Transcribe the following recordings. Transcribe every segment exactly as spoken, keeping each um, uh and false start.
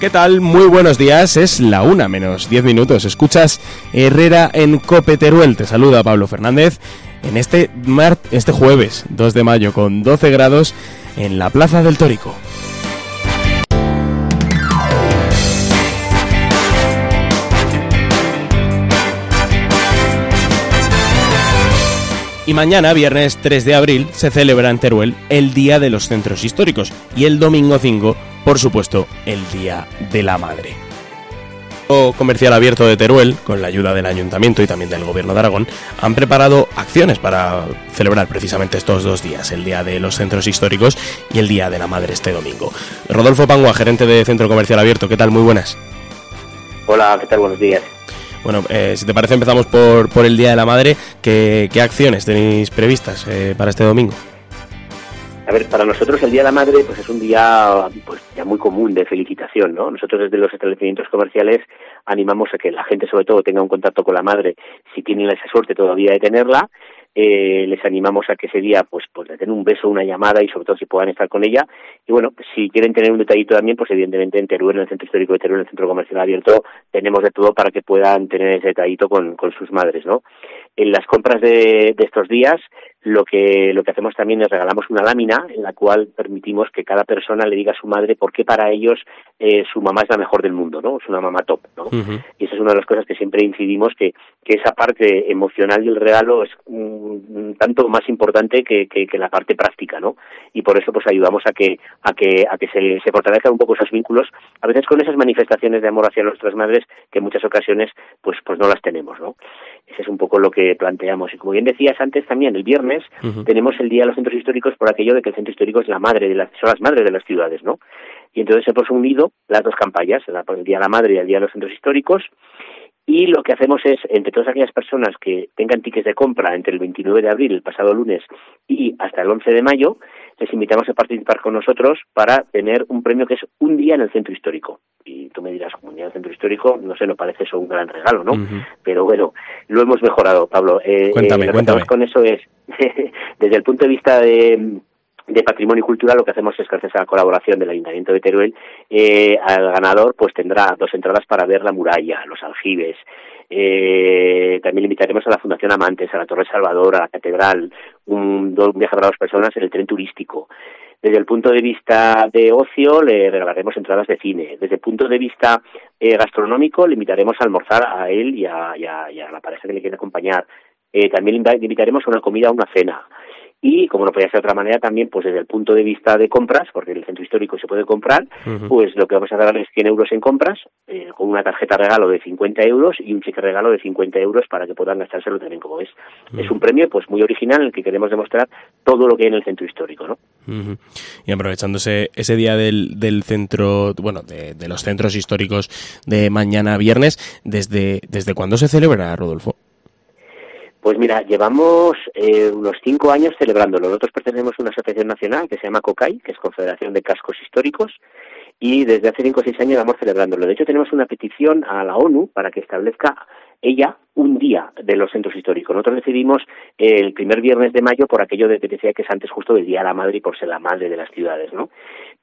¿Qué tal? Muy buenos días, es la una menos diez minutos. Escuchas Herrera en Cope Teruel. Te saluda Pablo Fernández en este, mar... este jueves dos de mayo con doce grados en la Plaza del Tórico. Y mañana, viernes tres de abril, se celebra en Teruel el Día de los Centros Históricos y el domingo cinco, por supuesto, el Día de la Madre. El Comercial Abierto de Teruel, con la ayuda del Ayuntamiento y también del Gobierno de Aragón, han preparado acciones para celebrar precisamente estos dos días, el Día de los Centros Históricos y el Día de la Madre este domingo. Rodolfo Pangua, gerente de Centro Comercial Abierto, ¿qué tal? Muy buenas. Hola, ¿qué tal? Buenos días. Bueno, eh, si te parece empezamos por, por el Día de la Madre. ¿Qué, qué acciones tenéis previstas eh, para este domingo? A ver, para nosotros el Día de la Madre pues es un día pues ya muy común de felicitación, ¿no? Nosotros desde los establecimientos comerciales animamos a que la gente sobre todo tenga un contacto con la madre, si tienen esa suerte todavía de tenerla. Eh, les animamos a que ese día pues pues le den un beso, una llamada y sobre todo si puedan estar con ella. Y bueno, si quieren tener un detallito también, pues evidentemente en Teruel, en el Centro Histórico de Teruel, en el Centro Comercial Abierto, tenemos de todo para que puedan tener ese detallito con, con sus madres, ¿no? En las compras de, de estos días, lo que lo que hacemos también es regalamos una lámina en la cual permitimos que cada persona le diga a su madre por qué para ellos eh, su mamá es la mejor del mundo, ¿no? Es una mamá top, ¿no? Uh-huh. Y esa es una de las cosas que siempre incidimos, que, que esa parte emocional del regalo es un, un tanto más importante que, que, que la parte práctica, ¿no? Y por eso pues ayudamos a que a que a que se, se fortalezcan un poco esos vínculos, a veces con esas manifestaciones de amor hacia nuestras madres que en muchas ocasiones pues pues no las tenemos, ¿no? Ese es un poco lo que planteamos. Y como bien decías antes también, el viernes uh-huh. tenemos el Día de los Centros Históricos por aquello de que el centro histórico es la madre de las, son las madres de las ciudades, ¿no? Y entonces hemos unido las dos campañas, el Día de la Madre y el Día de los Centros Históricos, y lo que hacemos es, entre todas aquellas personas que tengan tickets de compra entre el veintinueve de abril, el pasado lunes, y hasta el once de mayo, les invitamos a participar con nosotros para tener un premio que es un día en el centro histórico. Y tú me dirás, como un día en el centro histórico, no sé, no parece eso un gran regalo, ¿no? Uh-huh. Pero bueno, lo hemos mejorado, Pablo. Eh, cuéntame, eh, lo cuéntame. que hacemos con eso es, desde el punto de vista de... de patrimonio cultural, lo que hacemos es, gracias a la colaboración del Ayuntamiento de Teruel, eh, al ganador pues tendrá dos entradas para ver la muralla, los aljibes. Eh, también le invitaremos a la Fundación Amantes, a la Torre Salvador, a la Catedral, un, un viaje para dos personas en el tren turístico. Desde el punto de vista de ocio, le regalaremos entradas de cine. Desde el punto de vista eh, gastronómico, le invitaremos a almorzar a él y a, y a, y a la pareja que le quiere acompañar. Eh, también le invitaremos a una comida, a una cena. Y, como no podía ser de otra manera, también, pues desde el punto de vista de compras, porque en el centro histórico se puede comprar, uh-huh. pues lo que vamos a dar es cien euros en compras, eh, con una tarjeta regalo de cincuenta euros y un cheque regalo de cincuenta euros para que puedan gastárselo también, como ves. Uh-huh. Es un premio pues muy original en el que queremos demostrar todo lo que hay en el centro histórico, ¿no? Uh-huh. Y aprovechándose ese día del, del centro, bueno, de, de los centros históricos de mañana viernes, ¿desde, desde cuándo se celebra, Rodolfo? Pues mira, llevamos eh, unos cinco años celebrándolo. Nosotros pertenecemos a una asociación nacional que se llama COCAI, que es Confederación de Cascos Históricos, y desde hace cinco o seis años vamos celebrándolo. De hecho, tenemos una petición a la ONU para que establezca ella un día de los centros históricos. Nosotros decidimos el primer viernes de mayo por aquello de que decía que es antes justo del Día de la Madre y por ser la madre de las ciudades, ¿no?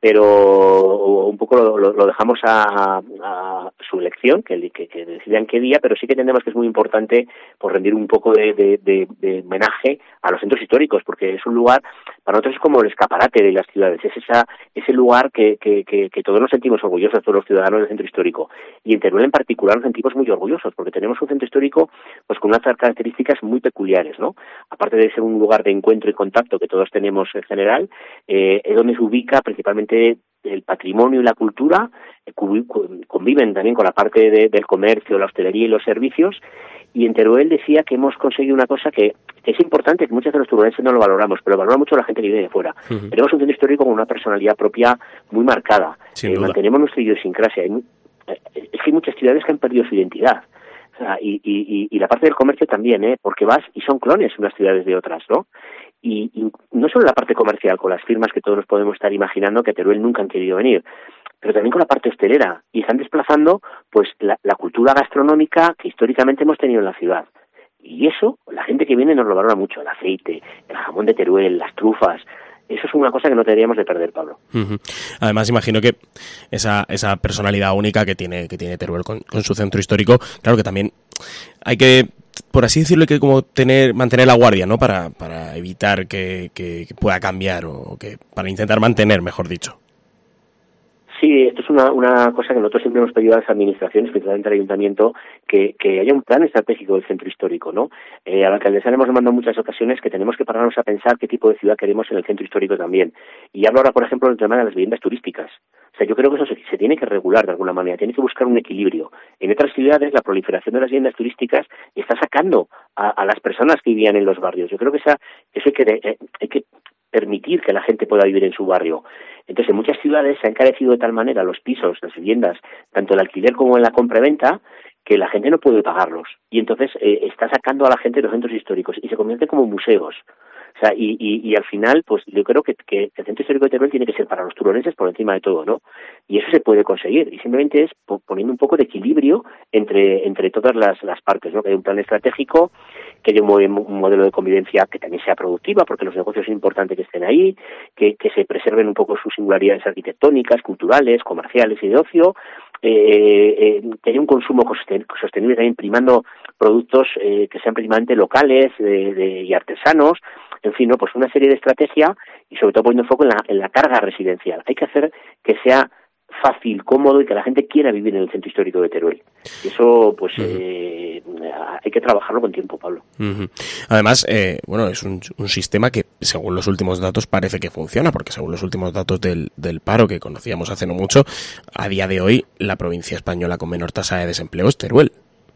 Pero un poco lo, lo, lo dejamos a, a su elección, que, que, que decidan qué día, pero sí que entendemos que es muy importante por rendir un poco de, de, de, de homenaje a los centros históricos, porque es un lugar, para nosotros es como el escaparate de las ciudades, es esa ese lugar que, que, que, que todos nos sentimos orgullosos, todos los ciudadanos del centro histórico, y en Teruel en particular nos sentimos muy orgullosos, porque tenemos un centro histórico pues con unas características muy peculiares, ¿no? Aparte de ser un lugar de encuentro y contacto que todos tenemos en general, eh, es donde se ubica principalmente el patrimonio y la cultura, eh, conviven también con la parte de, del comercio, la hostelería y los servicios. Y en Teruel decía que hemos conseguido una cosa que es importante, que muchas de los turulenses no lo valoramos, pero lo valora mucho la gente que viene de fuera. Uh-huh. Tenemos un centro histórico con una personalidad propia muy marcada. Eh, mantenemos nuestra idiosincrasia. Es que hay muchas ciudades que han perdido su identidad. O sea, y, y, y la parte del comercio también, ¿eh? Porque vas y son clones unas ciudades de otras, ¿no? Y, y no solo la parte comercial, con las firmas que todos nos podemos estar imaginando que a Teruel nunca han querido venir, pero también con la parte hostelera, y están desplazando pues la, la cultura gastronómica que históricamente hemos tenido en la ciudad. Y eso, la gente que viene nos lo valora mucho, el aceite, el jamón de Teruel, las trufas. Eso es una cosa que no deberíamos de perder, Pablo. Uh-huh. Además, imagino que esa esa personalidad única que tiene que tiene Teruel con, con su centro histórico, claro que también hay que, por así decirlo, hay que como tener mantener la guardia, ¿no? Para para evitar que, que, que pueda cambiar o que para intentar mantener, mejor dicho. Sí, esto es una, una cosa que nosotros siempre hemos pedido a las administraciones, especialmente al ayuntamiento, que, que haya un plan estratégico del centro histórico, ¿no? Eh, a la alcaldesa le hemos demandado en muchas ocasiones que tenemos que pararnos a pensar qué tipo de ciudad queremos en el centro histórico también. Y hablo ahora, por ejemplo, del tema de las viviendas turísticas. O sea, yo creo que eso se, se tiene que regular de alguna manera, tiene que buscar un equilibrio. En otras ciudades, la proliferación de las viviendas turísticas está sacando a, a las personas que vivían en los barrios. Yo creo que esa, eso hay que, eh, hay que permitir que la gente pueda vivir en su barrio. Entonces, en muchas ciudades se han encarecido de tal manera los pisos, las viviendas, tanto el alquiler como en la compra-venta, que la gente no puede pagarlos. Y entonces eh, está sacando a la gente de los centros históricos y se convierten como museos. O sea, y, y, y al final, pues yo creo que, que el centro histórico de Teruel tiene que ser para los turolenses por encima de todo, ¿no? Y eso se puede conseguir. Y simplemente es poniendo un poco de equilibrio entre entre todas las, las partes, ¿no? Que haya un plan estratégico, que haya un, un modelo de convivencia que también sea productiva, porque los negocios es importante que estén ahí, que, que se preserven un poco sus singularidades arquitectónicas, culturales, comerciales y de ocio, eh, eh, que haya un consumo sostenible también, primando productos eh, que sean principalmente locales de, de, y artesanos. En fin, ¿no? Pues una serie de estrategias y sobre todo poniendo foco en la, en la carga residencial. Hay que hacer que sea fácil, cómodo y que la gente quiera vivir en el centro histórico de Teruel. Y eso, pues, uh-huh. eh, hay que trabajarlo con tiempo, Pablo. Uh-huh. Además, eh, bueno, es un, un sistema que, según los últimos datos, parece que funciona, porque según los últimos datos del, del paro que conocíamos hace no mucho, a día de hoy, la provincia española con menor tasa de desempleo es Teruel.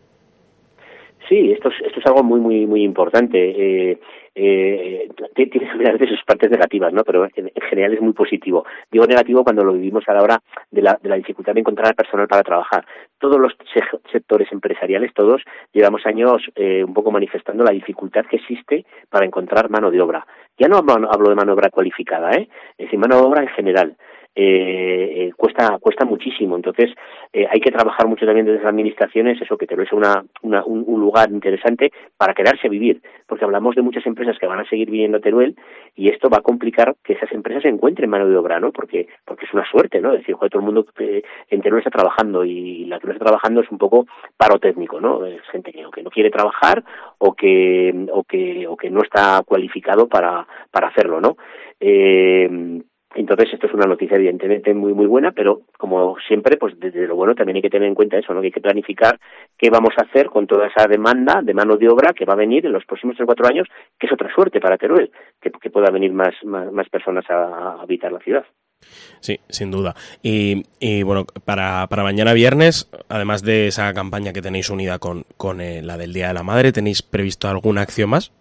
Sí, esto es, esto es algo muy, muy, muy importante. Eh, eh, tiene a veces sus partes negativas, ¿no? Pero en, en general es muy positivo. Digo negativo cuando lo vivimos a la hora de la, de la dificultad de encontrar personal para trabajar. Todos los sectores empresariales, todos, llevamos años eh, un poco manifestando la dificultad que existe para encontrar mano de obra. Ya no hablo de mano de obra cualificada, ¿eh? Es decir, mano de obra en general. Eh, eh, cuesta cuesta muchísimo, entonces eh, hay que trabajar mucho también desde las administraciones, eso que Teruel sea una, una, un, un lugar interesante para quedarse a vivir, porque hablamos de muchas empresas que van a seguir viviendo a Teruel y esto va a complicar que esas empresas encuentren mano de obra, ¿no? Porque porque es una suerte, ¿no? Es decir, joder, todo el mundo eh, en Teruel está trabajando y la que no está trabajando es un poco paro técnico, ¿no? Es gente que, que no quiere trabajar o que o que o que no está cualificado para para hacerlo, ¿no? Eh, Entonces esto es una noticia evidentemente muy muy buena, pero como siempre, pues desde lo bueno también hay que tener en cuenta eso, ¿no? Que hay que planificar qué vamos a hacer con toda esa demanda de mano de obra que va a venir en los próximos tres o cuatro años, que es otra suerte para Teruel, que, que pueda venir más, más, más personas a, a habitar la ciudad. Sí, sin duda. Y, y bueno, para, para mañana viernes, además de esa campaña que tenéis unida con, con eh, la del Día de la Madre, ¿tenéis previsto alguna acción más?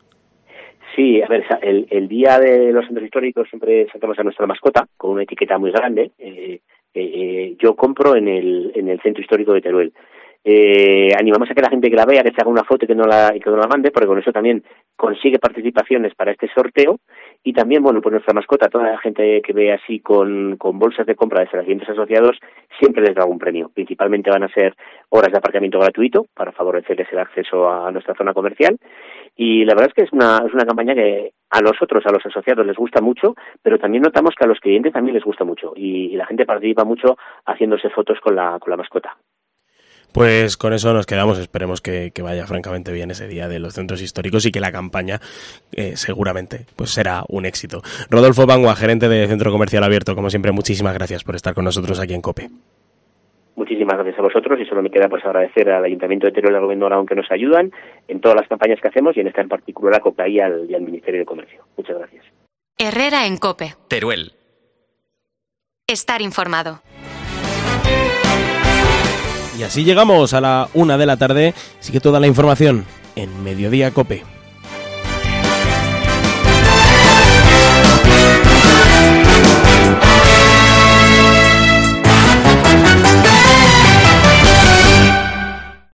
Sí, a ver, el, el día de los centros históricos siempre sacamos a nuestra mascota con una etiqueta muy grande. Eh, eh, yo compro en el en el centro histórico de Teruel. Eh, animamos a que la gente que la vea, que se haga una foto y que no la y que no la mande, porque con eso también consigue participaciones para este sorteo. Y también, bueno, pues nuestra mascota, toda la gente que ve así con, con bolsas de compra de establecimientos asociados, siempre les da algún premio. Principalmente van a ser horas de aparcamiento gratuito para favorecerles el acceso a nuestra zona comercial. Y la verdad es que es una, es una campaña que a nosotros, a los asociados, les gusta mucho, pero también notamos que a los clientes también les gusta mucho. Y, y la gente participa mucho haciéndose fotos con la, con la mascota. Pues con eso nos quedamos, esperemos que, que vaya francamente bien ese día de los centros históricos y que la campaña eh, seguramente pues será un éxito. Rodolfo Bangua, gerente de Centro Comercial Abierto, como siempre, muchísimas gracias por estar con nosotros aquí en COPE. Muchísimas gracias a vosotros y solo me queda pues agradecer al Ayuntamiento de Teruel y al Gobierno de Aragón que nos ayudan en todas las campañas que hacemos y en esta en particular a COPE y al, y al Ministerio de Comercio. Muchas gracias. Herrera en COPE. Teruel. Estar informado. Y así llegamos a la una de la tarde. Sigue toda la información en Mediodía COPE.